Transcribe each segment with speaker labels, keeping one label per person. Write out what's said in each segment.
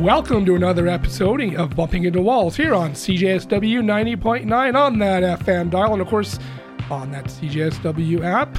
Speaker 1: Welcome to another episode of Bumping Into Walls here on CJSW 90.9 on that FM dial, and of course on that CJSW app.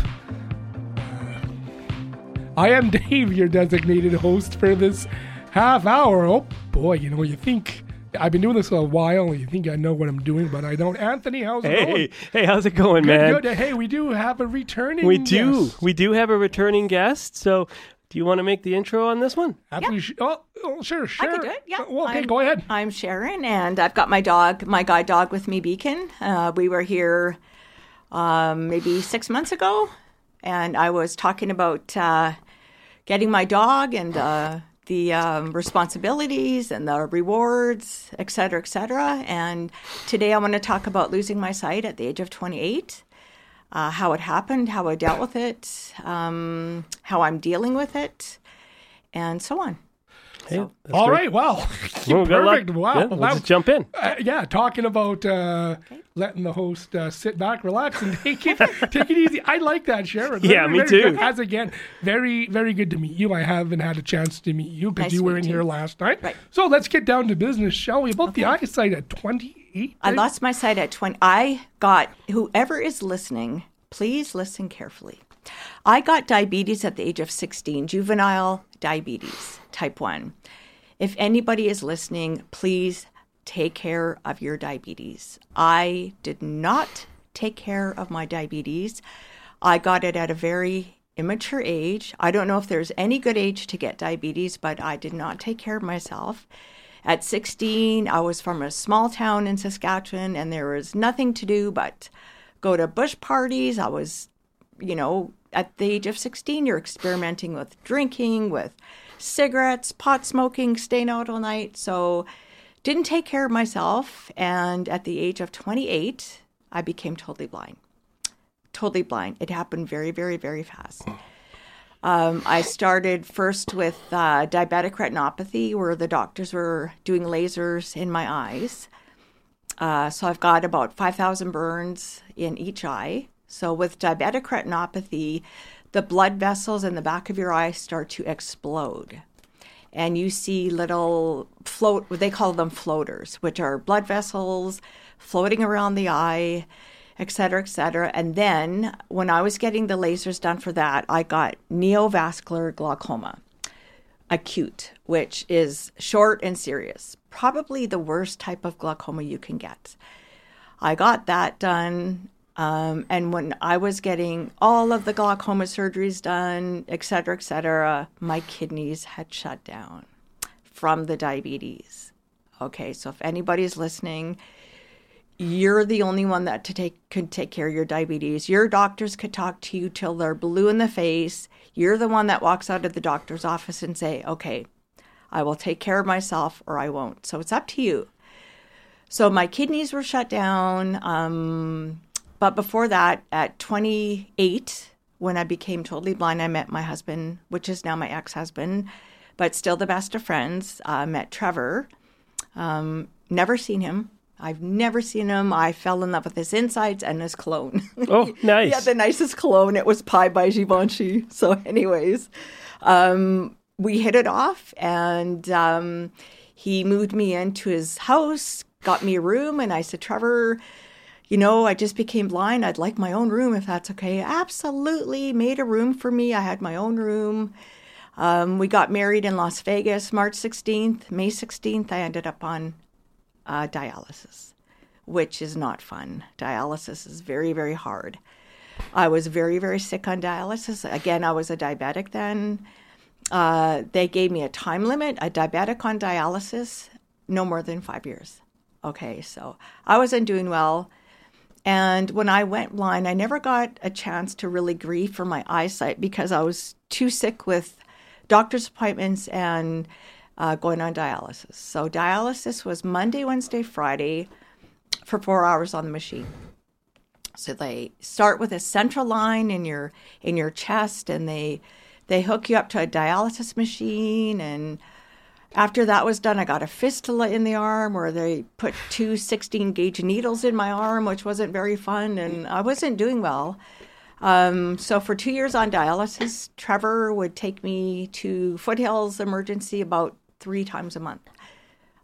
Speaker 1: I am Dave, your designated host for this half hour. Oh boy, you think I've been doing this a while, and you think I know what I'm doing, but I don't. Anthony, how's it going?
Speaker 2: Hey, how's it going, man?
Speaker 1: Good. Hey, we do have a returning
Speaker 2: guest. We do have a returning guest, so do you want to make the intro on this one?
Speaker 1: Yeah. Sure.
Speaker 3: I could do it, yeah.
Speaker 1: Well, okay, go ahead.
Speaker 3: I'm Sharon, and I've got my guide dog with me, Beacon. We were here maybe 6 months ago, and I was talking about getting my dog and the responsibilities and the rewards, et cetera, et cetera. And today I want to talk about losing my sight at the age of 28. How it happened, how I dealt with it, how I'm dealing with it, and so on.
Speaker 2: Hey,
Speaker 1: all right, well, perfect. Wow.
Speaker 2: Yeah, let's just jump in.
Speaker 1: Talking about letting the host sit back, relax, and take it easy. I like that, Sharon.
Speaker 2: Me too.
Speaker 1: Good. As again, very, very good to meet you. I haven't had a chance to meet you because you were in here last night.
Speaker 3: Right.
Speaker 1: So let's get down to business, shall we? About the eyesight at 28.
Speaker 3: I lost my sight at 20. Whoever is listening, please listen carefully. I got diabetes at the age of 16, juvenile diabetes, type 1. If anybody is listening, please take care of your diabetes. I did not take care of my diabetes. I got it at a very immature age. I don't know if there's any good age to get diabetes, but I did not take care of myself. At 16, I was from a small town in Saskatchewan, and there was nothing to do but go to bush parties. I was, at the age of 16, you're experimenting with drinking, with cigarettes, pot smoking, staying out all night. So didn't take care of myself. And at the age of 28, I became totally blind. Totally blind. It happened very, very, very fast. I started first with diabetic retinopathy, where the doctors were doing lasers in my eyes. So I've got about 5,000 burns in each eye. So with diabetic retinopathy, the blood vessels in the back of your eye start to explode. And you see little they call them floaters, which are blood vessels floating around the eye, et cetera, et cetera. And then when I was getting the lasers done for that, I got neovascular glaucoma, acute, which is short and serious. Probably the worst type of glaucoma you can get. I got that done. And when I was getting all of the glaucoma surgeries done, et cetera, my kidneys had shut down from the diabetes. Okay, so if anybody's listening, you're the only one that could take care of your diabetes. Your doctors could talk to you till they're blue in the face. You're the one that walks out of the doctor's office and say, okay, I will take care of myself or I won't. So it's up to you. So my kidneys were shut down. But before that, at 28, when I became totally blind, I met my husband, which is now my ex-husband, but still the best of friends. I met Trevor. Never seen him. I've never seen him. I fell in love with his insides and his cologne.
Speaker 2: Oh, nice.
Speaker 3: Yeah, the nicest cologne. It was Pie by Givenchy. So anyways, we hit it off, and he moved me into his house, got me a room, and I said, Trevor, I just became blind. I'd like my own room if that's okay. Absolutely. Made a room for me. I had my own room. We got married in Las Vegas, March 16th. May 16th, I ended up on dialysis, which is not fun. Dialysis is very, very hard. I was very, very sick on dialysis. Again, I was a diabetic then. They gave me a time limit, a diabetic on dialysis, no more than 5 years. Okay, so I wasn't doing well. And when I went blind, I never got a chance to really grieve for my eyesight because I was too sick with doctor's appointments and going on dialysis. So dialysis was Monday, Wednesday, Friday for 4 hours on the machine. So they start with a central line in your chest, and they hook you up to a dialysis machine, and after that was done, I got a fistula in the arm where they put 2 16-gauge needles in my arm, which wasn't very fun, and I wasn't doing well. So for 2 years on dialysis, Trevor would take me to Foothills Emergency about 3 times a month.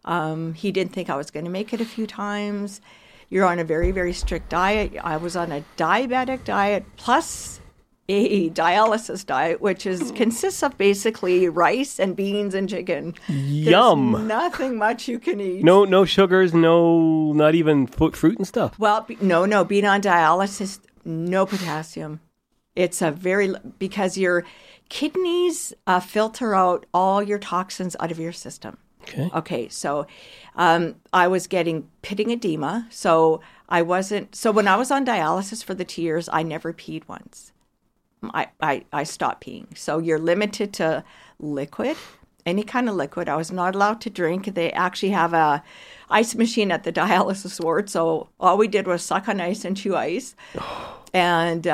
Speaker 3: He didn't think I was going to make it a few times. You're on a very, very strict diet. I was on a diabetic diet plus a dialysis diet, which consists of basically rice and beans and chicken.
Speaker 2: Yum.
Speaker 3: There's nothing much you can eat.
Speaker 2: No sugars, not even fruit and stuff.
Speaker 3: Well, no. Being on dialysis, no potassium. It's because your kidneys filter out all your toxins out of your system. Okay. So I was getting pitting edema. So when I was on dialysis for the 2 years, I never peed once. I stopped peeing. So you're limited to liquid, any kind of liquid. I was not allowed to drink. They actually have a ice machine at the dialysis ward. So all we did was suck on ice and chew ice. And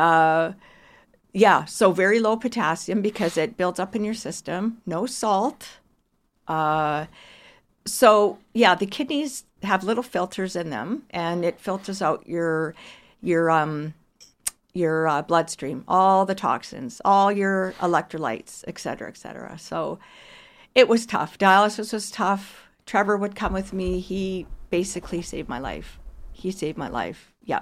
Speaker 3: so very low potassium because it builds up in your system. No salt. The kidneys have little filters in them, and it filters out your bloodstream, all the toxins, all your electrolytes, et cetera, et cetera. So it was tough. Dialysis was tough. Trevor would come with me. He basically saved my life. Yeah.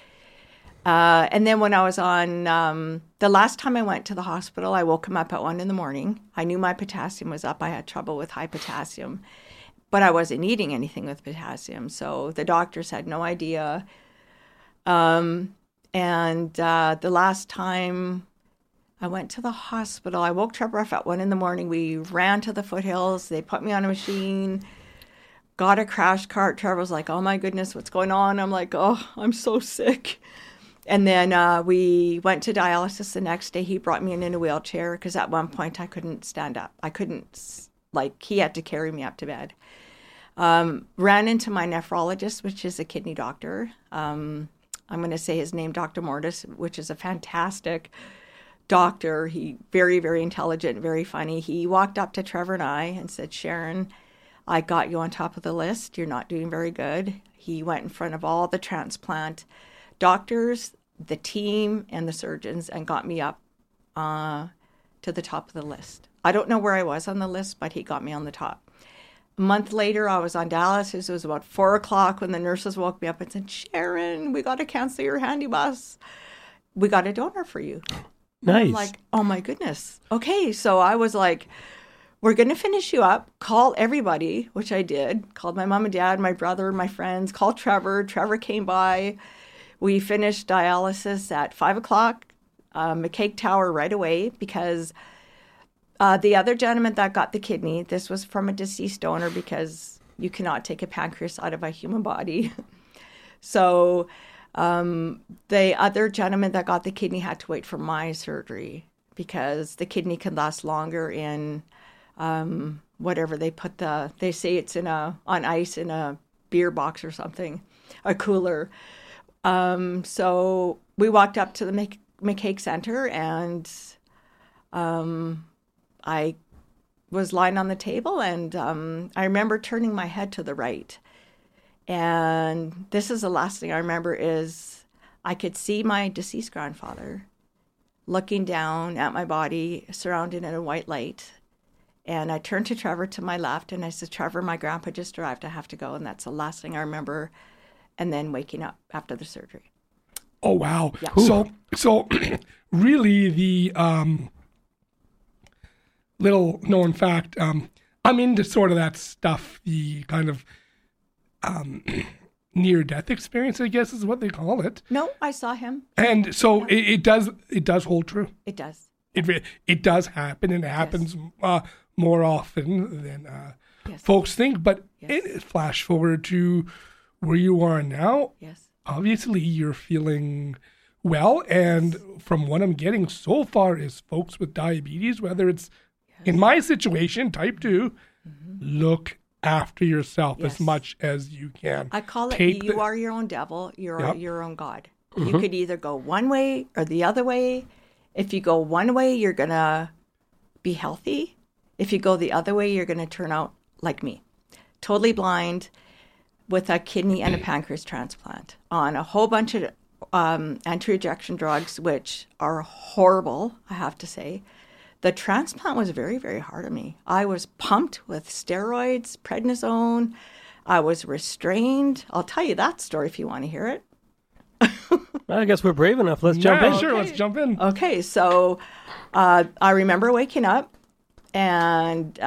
Speaker 3: And then when I was on, the last time I went to the hospital, I woke him up at 1 a.m. I knew my potassium was up. I had trouble with high potassium, but I wasn't eating anything with potassium. So the doctors had no idea. And the last time I went to the hospital, I woke Trevor up at 1 a.m. We ran to the foothills. They put me on a machine, got a crash cart. Trevor was like, oh my goodness, what's going on? I'm like, oh, I'm so sick. And then we went to dialysis the next day. He brought me in a wheelchair because at one point I couldn't stand up. He had to carry me up to bed. Ran into my nephrologist, which is a kidney doctor. I'm going to say his name, Dr. Mortis, which is a fantastic doctor. He very, very intelligent, very funny. He walked up to Trevor and I and said, Sharon, I got you on top of the list. You're not doing very good. He went in front of all the transplant doctors, the team, and the surgeons and got me up to the top of the list. I don't know where I was on the list, but he got me on the top. A month later, I was on dialysis. It was about 4 o'clock when the nurses woke me up and said, Sharon, we got to cancel your handy bus. We got a donor for you.
Speaker 2: Nice.
Speaker 3: I'm like, oh my goodness. Okay. So I was like, we're going to finish you up. Call everybody, which I did. Called my mom and dad, my brother, my friends. Called Trevor. Trevor came by. We finished dialysis at 5 o'clock, McCaig Tower right away because the other gentleman that got the kidney, this was from a deceased donor because you cannot take a pancreas out of a human body. So the other gentleman that got the kidney had to wait for my surgery because the kidney can last longer in whatever they put they say it's on ice in a beer box or something, a cooler. So we walked up to the McCaig Center and I was lying on the table and I remember turning my head to the right. And this is the last thing I remember is I could see my deceased grandfather looking down at my body surrounded in a white light. And I turned to Trevor to my left and I said, Trevor, my grandpa just arrived. I have to go. And that's the last thing I remember. And then waking up after the surgery.
Speaker 1: Oh, wow.
Speaker 3: Yeah.
Speaker 1: So really the little known fact, I'm into sort of that stuff, the kind of near-death experience, I guess is what they call it.
Speaker 3: No, I saw him.
Speaker 1: And so it does hold true.
Speaker 3: It does.
Speaker 1: It does happen, and it happens more often than
Speaker 3: yes.
Speaker 1: folks think. But
Speaker 3: Yes.
Speaker 1: flash forward to where you are now.
Speaker 3: Yes.
Speaker 1: Obviously, you're feeling well, and from what I'm getting so far is folks with diabetes, whether it's in my situation, type 2, look after yourself as much as you can.
Speaker 3: I call it you are your own devil, you're your own God. You could either go one way or the other way. If you go one way, you're going to be healthy. If you go the other way, you're going to turn out like me, totally blind with a kidney and a pancreas transplant on a whole bunch of anti-rejection drugs, which are horrible, I have to say. the transplant was very, very hard on me. I was pumped with steroids, prednisone. I was restrained. I'll tell you that story if you want to hear it.
Speaker 2: I guess we're brave enough. Let's jump in.
Speaker 1: Sure, let's jump in.
Speaker 3: Okay, so I remember waking up, and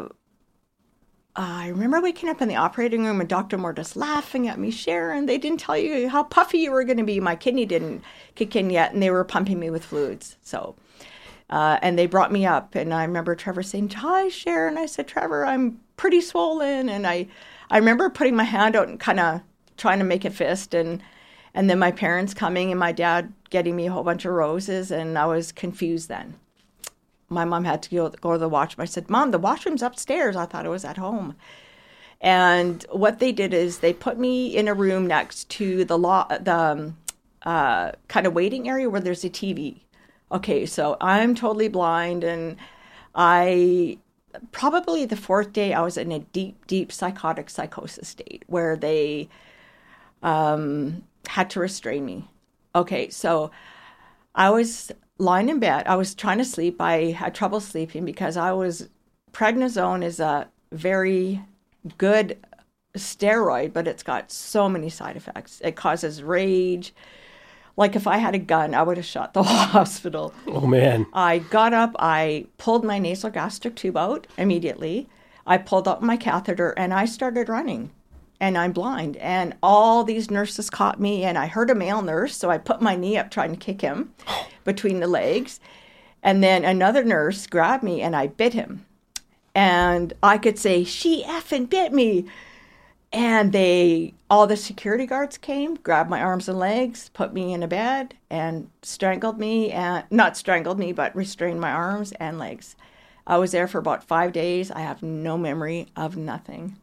Speaker 3: I remember waking up in the operating room and Dr. Moore just laughing at me. Sharon, they didn't tell you how puffy you were going to be. My kidney didn't kick in yet, and they were pumping me with fluids. So, and they brought me up, and I remember Trevor saying, "Hi, Sharon." I said, "Trevor, I'm pretty swollen." And I remember putting my hand out and kind of trying to make a fist, and then my parents coming and my dad getting me a whole bunch of roses, and I was confused then. My mom had to go to the washroom. I said, "Mom, the washroom's upstairs." I thought it was at home. And what they did is they put me in a room next to the kind of waiting area where there's a TV. Okay, so I'm totally blind, and probably the fourth day I was in a deep, deep psychotic psychosis state where they had to restrain me. Okay, so I was lying in bed. I was trying to sleep. I had trouble sleeping because prednisone is a very good steroid, but it's got so many side effects. It causes rage. Like if I had a gun, I would have shot the whole hospital.
Speaker 2: Oh, man.
Speaker 3: I got up, I pulled my nasogastric tube out immediately. I pulled out my catheter and I started running. And I'm blind. And all these nurses caught me, and I heard a male nurse, so I put my knee up trying to kick him between the legs. And then another nurse grabbed me, and I bit him. And I could say, "She effing bit me." And all the security guards came, grabbed my arms and legs, put me in a bed, and strangled me, and not strangled me, but restrained my arms and legs. I was there for about 5 days. I have no memory of nothing.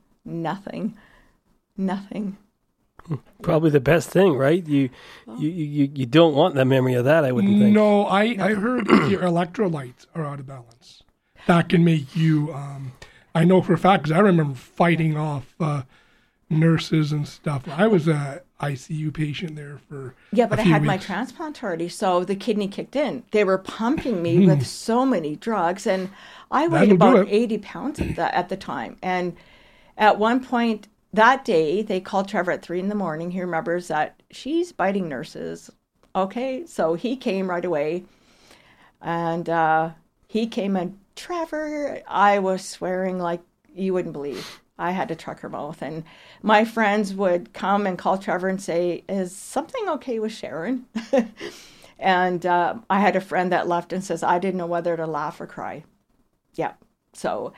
Speaker 1: Probably
Speaker 2: the best thing, right? You don't want the memory of that, I wouldn't think.
Speaker 1: No, I heard that your electrolytes are out of balance. That can make you, I know for a fact, because I remember fighting off nurses and stuff. I was a ICU patient there for
Speaker 3: but I had my transplant already, so the kidney kicked in. They were pumping me with so many drugs, and I weighed about 80 pounds at the time. And at one point that day, they called Trevor at 3 a.m. He remembers that she's biting nurses. Okay, so he came right away, and he came and, "Trevor," I was swearing like you wouldn't believe. I had to truck her mouth, and my friends would come and call Trevor and say, "Is something okay with Sharon?" And I had a friend that left and says, "I didn't know whether to laugh or cry." Yeah, so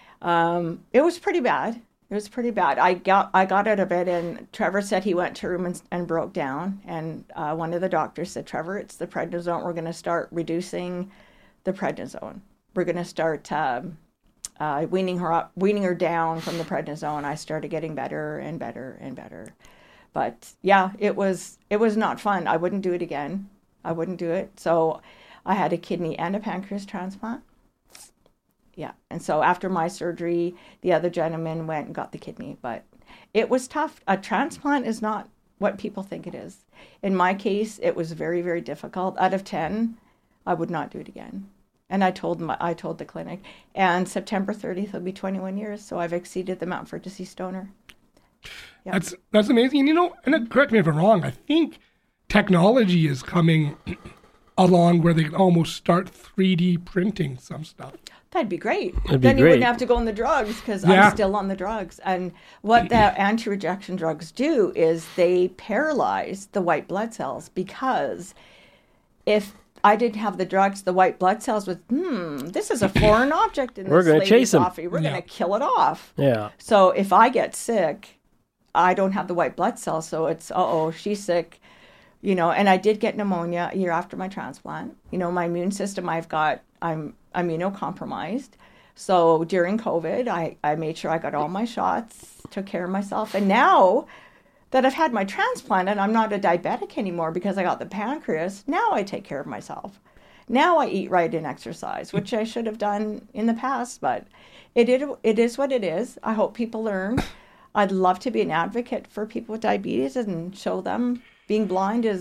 Speaker 3: it was pretty bad. It was pretty bad. I got out of bed, and Trevor said he went to a room and broke down. And one of the doctors said, "Trevor, it's the prednisone. We're going to start reducing the prednisone. We're going to start weaning her down from the prednisone." I started getting better and better and better. But yeah, it was not fun. I wouldn't do it again. I wouldn't do it. So I had a kidney and a pancreas transplant. Yeah, and so after my surgery, the other gentleman went and got the kidney, but it was tough. A transplant is not what people think it is. In my case, it was very, very difficult. Out of 10, I would not do it again. And I told the clinic, and September 30th will be 21 years, so I've exceeded the Mount for deceased donor. Yeah.
Speaker 1: That's amazing. And correct me if I'm wrong, I think technology is coming along where they can almost start 3D printing some stuff.
Speaker 3: That'd be great.
Speaker 2: Then
Speaker 3: you wouldn't have to go on the drugs, because I'm still on the drugs. And what the anti-rejection drugs do is they paralyze the white blood cells, because if I didn't have the drugs, the white blood cells would, this is a foreign object in
Speaker 2: We're
Speaker 3: this
Speaker 2: gonna chase him.
Speaker 3: coffee. We're going to kill it off.
Speaker 2: Yeah.
Speaker 3: So if I get sick, I don't have the white blood cells, so it's, she's sick. And I did get pneumonia a year after my transplant. My immune system, I'm immunocompromised. So during COVID, I made sure I got all my shots, took care of myself. And now that I've had my transplant and I'm not a diabetic anymore because I got the pancreas, now I take care of myself. Now I eat right and exercise, which I should have done in the past, but it is what it is. I hope people learn. I'd love to be an advocate for people with diabetes and show them being blind is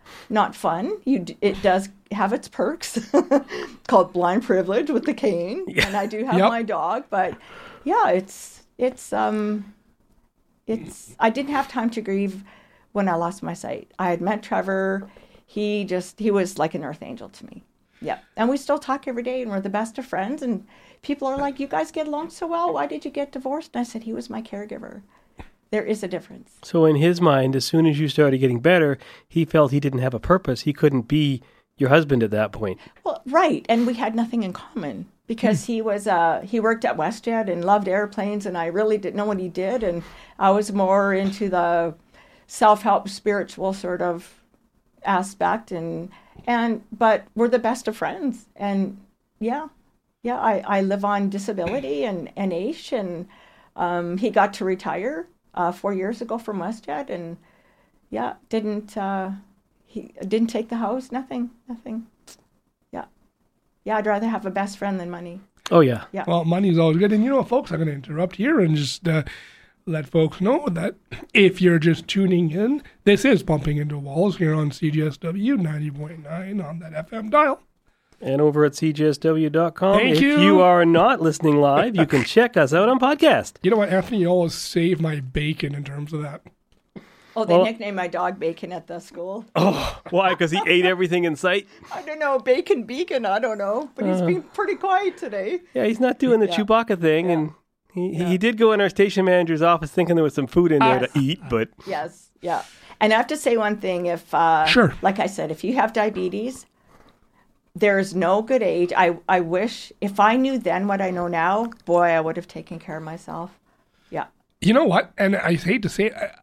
Speaker 3: not fun. It does have its perks, called blind privilege with the cane, and I do have my dog. But yeah, it's I didn't have time to grieve when I lost my sight. I had met Trevor. He was like an earth angel to me. Yeah, and we still talk every day, and we're the best of friends. And people are like, "You guys get along so well. Why did you get divorced?" And I said, "He was my caregiver." There is a difference.
Speaker 2: So in his mind, as soon as you started getting better, he felt he didn't have a purpose. He couldn't be your husband at that point.
Speaker 3: Well, right. And we had nothing in common because he worked at WestJet and loved airplanes, and I really didn't know what he did. And I was more into the self-help, spiritual sort of aspect. But we're the best of friends. And I live on disability and AISH, and he got to retire 4 years ago from WestJet, and he didn't take the house, nothing. I'd rather have a best friend than money.
Speaker 2: Oh yeah.
Speaker 1: Well, money's always good. And folks, I'm going to interrupt here and just let folks know that if you're just tuning in, this is Bumping Into Walls here on CJSW 90.9 on that FM dial.
Speaker 2: And over at cjsw.com.
Speaker 1: Thank
Speaker 2: if
Speaker 1: you.
Speaker 2: you are not listening live, you can check us out on podcast.
Speaker 1: You know what, Anthony? You always save my bacon in terms of that.
Speaker 3: Oh, they nicknamed my dog Bacon at the school.
Speaker 2: Oh, why? Because he ate everything in sight?
Speaker 3: I don't know. Bacon Beacon, I don't know. But he's been pretty quiet today.
Speaker 2: Yeah, he's not doing the Chewbacca thing. And he did go in our station manager's office thinking there was some food in there to eat, but...
Speaker 3: Yes, yeah. And I have to say one thing. If
Speaker 1: Sure.
Speaker 3: Like I said, if you have diabetes... There is no good age. I wish, if I knew then what I know now, boy, I would have taken care of myself. Yeah.
Speaker 1: You know what? And I hate to say it,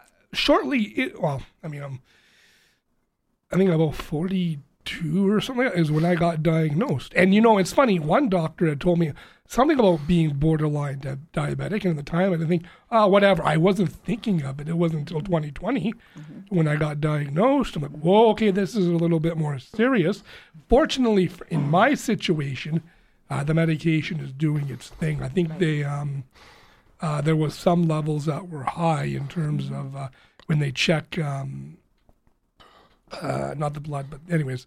Speaker 1: I think about 42 or something is when I got diagnosed. And it's funny, one doctor had told me something about being borderline diabetic, and at the time I didn't think, whatever. I wasn't thinking of it. It wasn't until 2020 when I got diagnosed. I'm like, whoa, okay, this is a little bit more serious. Fortunately, in my situation, the medication is doing its thing. I think there was some levels that were high in terms of when they check, not the blood, but anyways,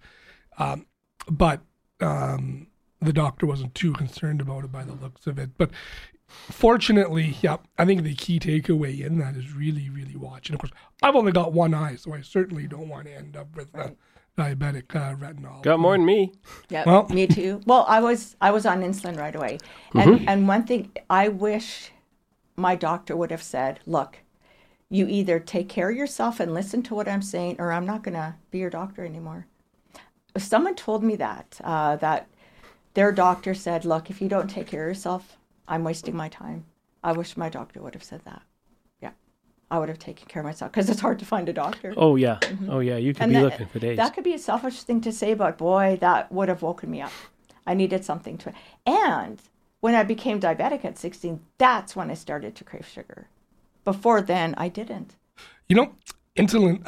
Speaker 1: the doctor wasn't too concerned about it by the looks of it. But fortunately, I think the key takeaway in that is really, really watching. Of course, I've only got one eye, so I certainly don't want to end up with diabetic retinol.
Speaker 2: Got more than me.
Speaker 3: Yeah,
Speaker 1: well,
Speaker 3: me too. Well, I was on insulin right away. And one thing I wish my doctor would have said, look, you either take care of yourself and listen to what I'm saying, or I'm not going to be your doctor anymore. If someone told me that their doctor said, look, if you don't take care of yourself, I'm wasting my time. I wish my doctor would have said that. Yeah. I would have taken care of myself because it's hard to find a doctor.
Speaker 2: Oh, yeah. Oh, yeah. You could be looking for days.
Speaker 3: That could be a selfish thing to say, but boy, that would have woken me up. I needed something to... And when I became diabetic at 16, that's when I started to crave sugar. Before then, I didn't.
Speaker 1: Insulin.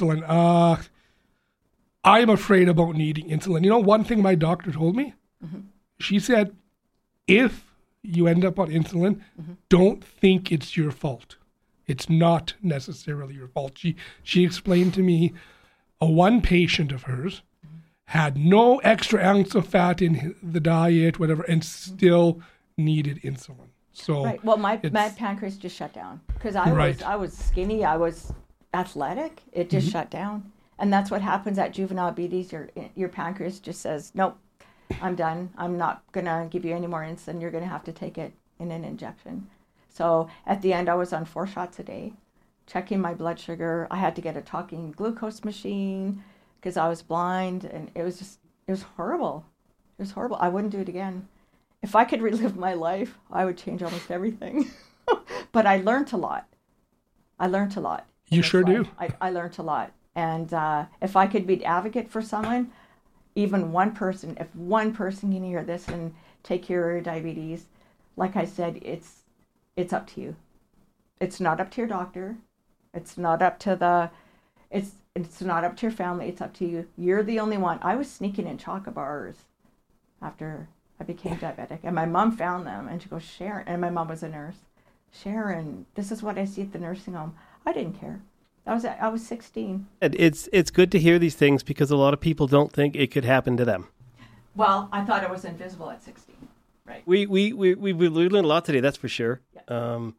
Speaker 1: I'm afraid about needing insulin. One thing my doctor told me? She said, if you end up on insulin, don't think it's your fault. It's not necessarily your fault. She explained to me one patient of hers had no extra ounce of fat in the diet, whatever, and still needed insulin. So
Speaker 3: right. Well, my pancreas just shut down because I was skinny. I was athletic. It just shut down. And that's what happens at juvenile diabetes. Your pancreas just says, nope, I'm done. I'm not going to give you any more insulin. You're going to have to take it in an injection. So at the end, I was on 4 shots a day, checking my blood sugar. I had to get a talking glucose machine because I was blind. And it was horrible. It was horrible. I wouldn't do it again. If I could relive my life, I would change almost everything. But I learned a lot. You
Speaker 1: sure do.
Speaker 3: I learned a lot. And if I could be an advocate for someone, even one person, if one person can hear this and take care of your diabetes, like I said, it's up to you. It's not up to your doctor. It's not up to it's not up to your family. It's up to you. You're the only one. I was sneaking in chocolate bars after I became diabetic, and my mom found them, and she goes, Sharon, and my mom was a nurse. Sharon, this is what I see at the nursing home. I didn't care. I was 16.
Speaker 2: It's good to hear these things because a lot of people don't think it could happen to them.
Speaker 3: Well, I thought I was invisible at 16. Right.
Speaker 2: We learned a lot today, that's for sure.
Speaker 3: Yeah.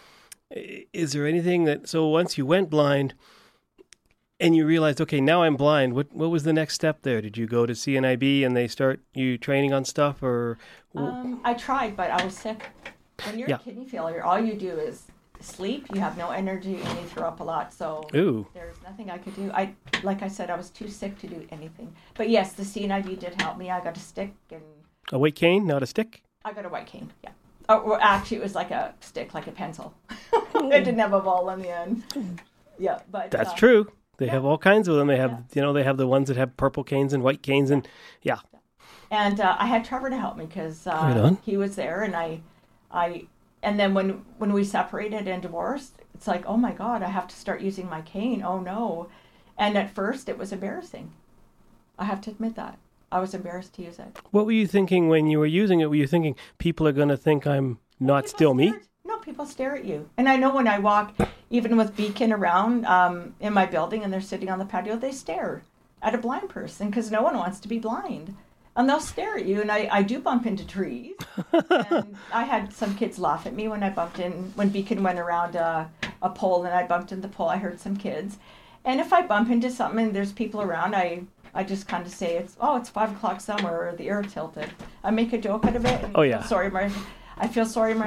Speaker 2: Is there anything so once you went blind and you realized, okay, now I'm blind, what was the next step there? Did you go to CNIB and they start you training on stuff, or?
Speaker 3: I tried, but I was sick. When you're kidney failure, all you do is sleep, you have no energy, and you throw up a lot. So there's nothing I could do. Like I said, I was too sick to do anything. But yes, the CNIB did help me. I got a stick and...
Speaker 2: A white cane, not a stick?
Speaker 3: I got a white cane, yeah. Or actually, it was like a stick, like a pencil. It didn't have a ball on the end. Yeah, but...
Speaker 2: That's true. They have all kinds of them. They have, they have the ones that have purple canes and white canes, and
Speaker 3: And I had Trevor to help me because he was there, and and then when we separated and divorced, it's like, oh my God, I have to start using my cane. Oh no. And at first it was embarrassing. I have to admit that. I was embarrassed to use it.
Speaker 2: What were you thinking when you were using it? Were you thinking people are going to think I'm not still me?
Speaker 3: No, people stare at you. And I know when I walk, even with Beacon around in my building and they're sitting on the patio, they stare at a blind person because no one wants to be blind. And they'll stare at you, and I do bump into trees. And I had some kids laugh at me when Beacon went around a pole and I bumped into the pole. I heard some kids. And if I bump into something and there's people around, I just kind of say, it's 5 o'clock somewhere, or the air tilted. I make a joke out of it. And I feel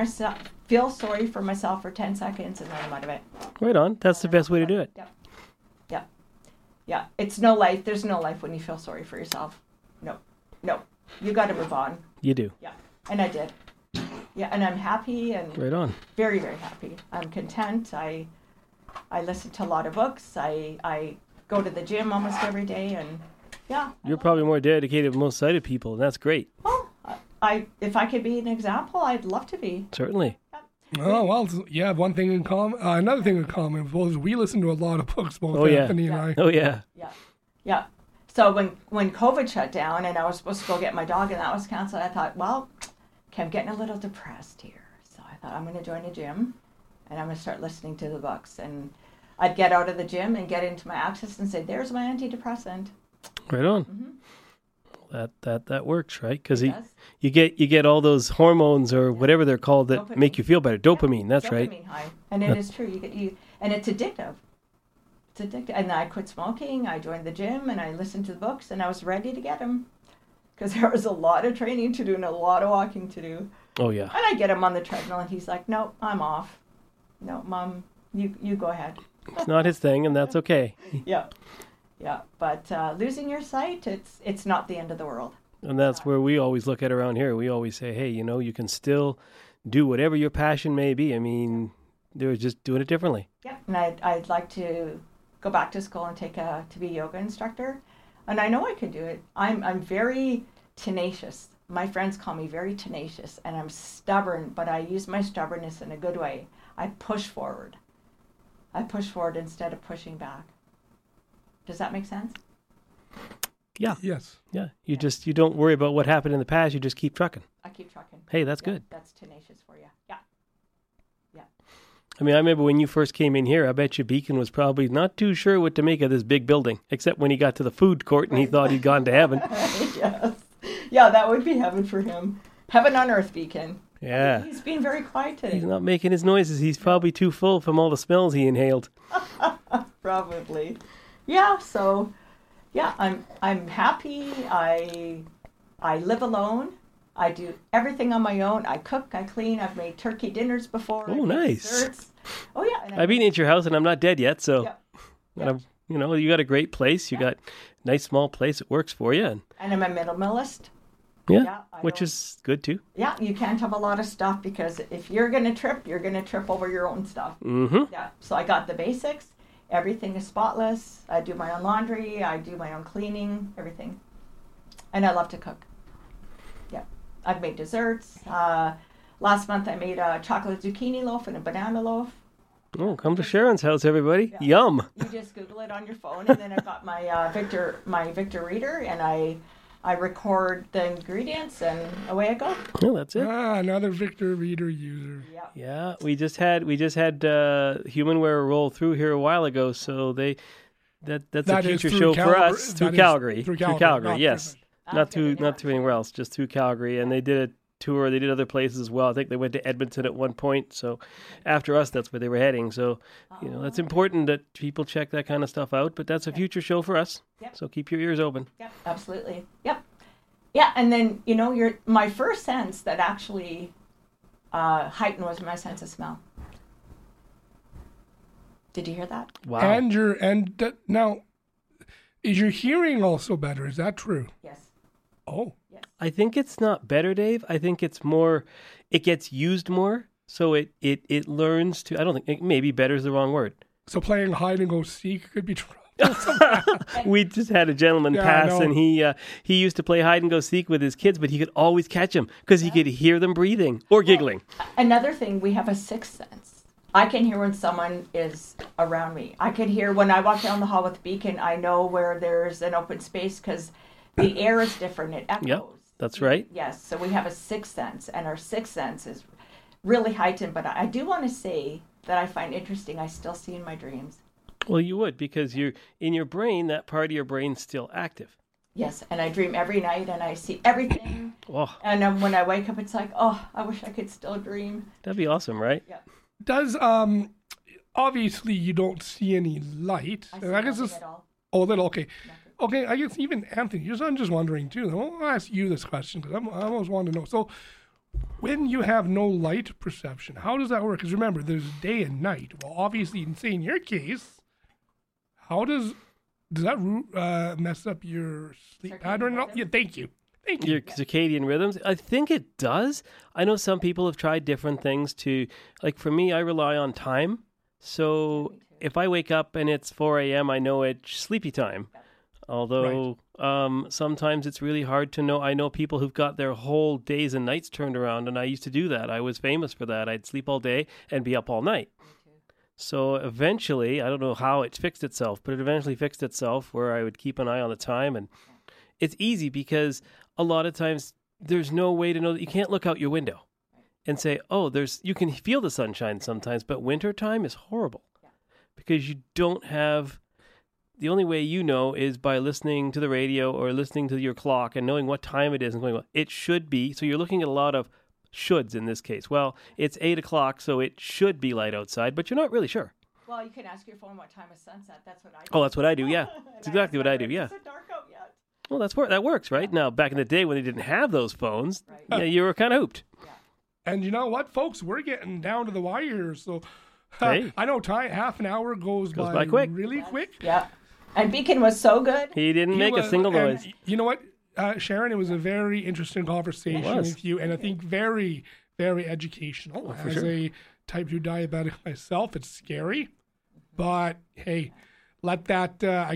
Speaker 3: sorry for myself for 10 seconds, and then I'm out of it.
Speaker 2: Right on. That's the best way to do it.
Speaker 3: Yeah. It's no life. There's no life when you feel sorry for yourself. No, you got to move on.
Speaker 2: You do.
Speaker 3: Yeah, and I did. Yeah, and I'm happy and
Speaker 2: right on.
Speaker 3: Very, very happy. I'm content. I listen to a lot of books. I go to the gym almost every day, and
Speaker 2: You're probably more dedicated than most sighted people, and that's great.
Speaker 3: Oh, if I could be an example, I'd love to be.
Speaker 2: Certainly.
Speaker 1: Oh, well, you have one thing in common. Another thing in common is we listen to a lot of books, both Anthony and I.
Speaker 2: Oh, yeah.
Speaker 3: Yeah. So when COVID shut down and I was supposed to go get my dog and that was canceled, I thought, well, okay, I'm getting a little depressed here. So I thought I'm going to join a gym and I'm going to start listening to the books. And I'd get out of the gym and get into my Access and say, there's my antidepressant.
Speaker 2: Right on. Mm-hmm. That works, right? Because you get all those hormones or whatever they're called that dopamine. Make you feel better. Dopamine, that's
Speaker 3: dopamine
Speaker 2: right.
Speaker 3: Dopamine high. And it is true. And it's addictive. It's addictive. And I quit smoking. I joined the gym and I listened to the books and I was ready to get them because there was a lot of training to do and a lot of walking to do.
Speaker 2: Oh yeah.
Speaker 3: And I get him on the treadmill and he's like, "No, I'm off. No, Mom, you go ahead."
Speaker 2: It's not his thing, and that's okay.
Speaker 3: Yeah. But losing your sight, it's not the end of the world.
Speaker 2: And that's where we always look at around here. We always say, hey, you can still do whatever your passion may be. I mean, they're just doing it differently.
Speaker 3: Yeah, and I'd like to go back to school and to be a yoga instructor. And I know I can do it. I'm very tenacious. My friends call me very tenacious, and I'm stubborn, but I use my stubbornness in a good way. I push forward. Instead of pushing back. Does that make sense?
Speaker 2: Yeah.
Speaker 1: Yes.
Speaker 2: Yeah. You don't worry about what happened in the past. You just keep trucking.
Speaker 3: I keep trucking.
Speaker 2: Hey, that's good.
Speaker 3: That's tenacious for you. Yeah.
Speaker 2: I mean, I remember when you first came in here, I bet you Beacon was probably not too sure what to make of this big building, except when he got to the food court and he thought he'd gone to heaven.
Speaker 3: Yes. Yeah, that would be heaven for him. Heaven on earth, Beacon.
Speaker 2: Yeah.
Speaker 3: He's being very quiet today.
Speaker 2: He's not making his noises. He's probably too full from all the smells he inhaled.
Speaker 3: Probably. Yeah, so I'm happy. I live alone. I do everything on my own. I cook, I clean. I've made turkey dinners before.
Speaker 2: Oh, nice.
Speaker 3: Desserts. Oh, yeah.
Speaker 2: I've been at your house and I'm not dead yet, so
Speaker 3: Yeah.
Speaker 2: You got a great place. You got a nice small place that works for you. And
Speaker 3: I'm a minimalist.
Speaker 2: Yeah, which is good too.
Speaker 3: Yeah, you can't have a lot of stuff because if you're going to trip, you're going to trip over your own stuff.
Speaker 2: Mm-hmm.
Speaker 3: Yeah, so I got the basics. Everything is spotless. I do my own laundry. I do my own cleaning, everything. And I love to cook. Yeah, I've made desserts. Last month I made a chocolate zucchini loaf and a banana loaf.
Speaker 2: Oh, come to Sharon's house, everybody.
Speaker 3: Yeah.
Speaker 2: Yum.
Speaker 3: You just Google it on your phone, and then I've got my Victor reader, and I I record the ingredients, and away I go.
Speaker 2: Well, that's it.
Speaker 1: Another Victor Reader user.
Speaker 2: Yeah, we just had Humanware roll through here a while ago, so that's a
Speaker 1: That is
Speaker 2: future
Speaker 1: through
Speaker 2: show for
Speaker 1: Calgary-
Speaker 2: us through
Speaker 1: that is
Speaker 2: Calgary.
Speaker 1: through
Speaker 2: Through
Speaker 1: Calgary,
Speaker 2: Calgary,
Speaker 1: not
Speaker 2: yes.
Speaker 1: through
Speaker 2: Not through anywhere else, just through Calgary. And they did a tour. They did other places as well. I think they went to Edmonton at one point. So after us, that's where they were heading. So, that's important that people check that kind of stuff out. But that's a future show for us.
Speaker 3: Yep.
Speaker 2: So keep your ears open.
Speaker 3: Yep, absolutely. Yep. Yeah, and then, my first sense that actually heightened was my sense of smell. Did you hear that?
Speaker 2: Wow.
Speaker 1: Now, is your hearing also better? Is that true?
Speaker 3: Yes.
Speaker 1: Oh.
Speaker 3: Yes.
Speaker 2: I think it's not better, Dave. I think it's more, it gets used more. So it learns to, I don't think, maybe better is the wrong word.
Speaker 1: So playing hide and go seek could be true.
Speaker 2: We just had a gentleman pass,
Speaker 1: I know.
Speaker 2: and he used to play hide and go seek with his kids, but he could always catch them because he could hear them breathing or giggling.
Speaker 3: Another thing, we have a sixth sense. I can hear when someone is around me. I can hear when I walk down the hall with Beacon, I know where there's an open space because the air is different. It echoes.
Speaker 2: Yep, that's right.
Speaker 3: Yes, so we have a sixth sense, and our sixth sense is really heightened. But I do want to say that I find interesting, I still see in my dreams.
Speaker 2: Well, you would, because you're in your brain, that part of your brain's still active.
Speaker 3: Yes, and I dream every night, and I see everything.
Speaker 2: Oh,
Speaker 3: And when I wake up, it's like, oh, I wish I could still dream.
Speaker 2: that'd be awesome, right?
Speaker 3: Yeah.
Speaker 1: Does, obviously you don't see any light.
Speaker 3: I see
Speaker 1: And I guess
Speaker 3: nothing
Speaker 1: it's,
Speaker 3: at all.
Speaker 1: oh, little, okay.
Speaker 3: Nothing.
Speaker 1: Okay, I guess even Anthony, I'm just wondering too. I'll ask you this question because I always want to know. So, when you have no light perception, how does that work? Because remember, there's day and night. Well, obviously, say in your case, how does that mess up your sleep
Speaker 3: Circadian
Speaker 1: pattern?
Speaker 3: rhythm?
Speaker 1: Yeah, thank you.
Speaker 2: Your circadian rhythms. I think it does. I know some people have tried different things to, like for me, I rely on time. So if I wake up and it's 4 a.m., I know it's sleepy time. Although sometimes it's really hard to know. I know people who've got their whole days and nights turned around, and I used to do that. I was famous for that. I'd sleep all day and be up all night. So eventually, I don't know how it fixed itself, but it eventually fixed itself where I would keep an eye on the time. And it's easy because a lot of times there's no way to know that you can't look out your window and say, oh, you can feel the sunshine sometimes, but winter time is horrible because you don't have. The only way you know is by listening to the radio or listening to your clock and knowing what time it is and going, well, it should be. So you're looking at a lot of shoulds in this case. Well, it's 8 o'clock, so it should be light outside, but you're not really sure.
Speaker 3: Well, you can ask your phone what time is sunset. That's what I do.
Speaker 2: Oh, that's what I do, yeah. That's exactly what I do, yeah.
Speaker 3: Is it dark out yet?
Speaker 2: Well, that works, right? Now, back in the day when they didn't have those phones,
Speaker 3: Right.
Speaker 2: yeah, you were kind of hooped.
Speaker 1: And you know what, folks? We're getting down to the wire. So
Speaker 2: Hey.
Speaker 1: I know half an hour goes
Speaker 2: by quick.
Speaker 1: really quick.
Speaker 3: Yeah. And Beacon was so good.
Speaker 2: He didn't make a
Speaker 1: was-
Speaker 2: single
Speaker 1: and
Speaker 2: noise.
Speaker 1: You know what, Sharon? It was a very interesting conversation
Speaker 2: It was.
Speaker 1: with you, and I think very, very educational.
Speaker 2: for
Speaker 1: As
Speaker 2: sure.
Speaker 1: a type 2 diabetic myself, it's scary, but hey, let that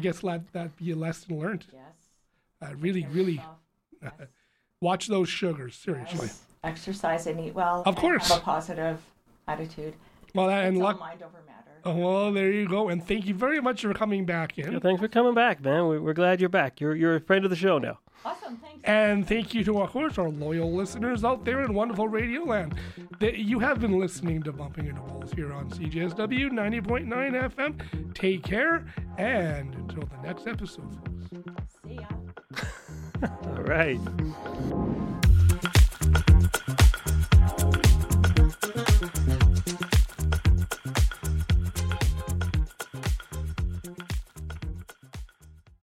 Speaker 1: be a lesson learned.
Speaker 3: Yes.
Speaker 1: Really, really watch those sugars. Seriously.
Speaker 3: Yes. Exercise and eat well.
Speaker 1: Of
Speaker 3: and
Speaker 1: course.
Speaker 3: have a positive attitude.
Speaker 1: Well, and
Speaker 3: It's all
Speaker 1: luck.
Speaker 3: mind over matter.
Speaker 1: Oh, well, there you go, and thank you very much for coming back in.
Speaker 2: Yeah, thanks for coming back, man. We're glad you're back. You're a friend of the show now.
Speaker 3: Awesome. Thanks.
Speaker 1: And thank you to, of course, our loyal listeners out there in wonderful Radio Land. You have been listening to Bumping Into Walls here on CJSW 90.9 FM. Take care, and until the next episode, folks.
Speaker 3: See ya.
Speaker 2: All right.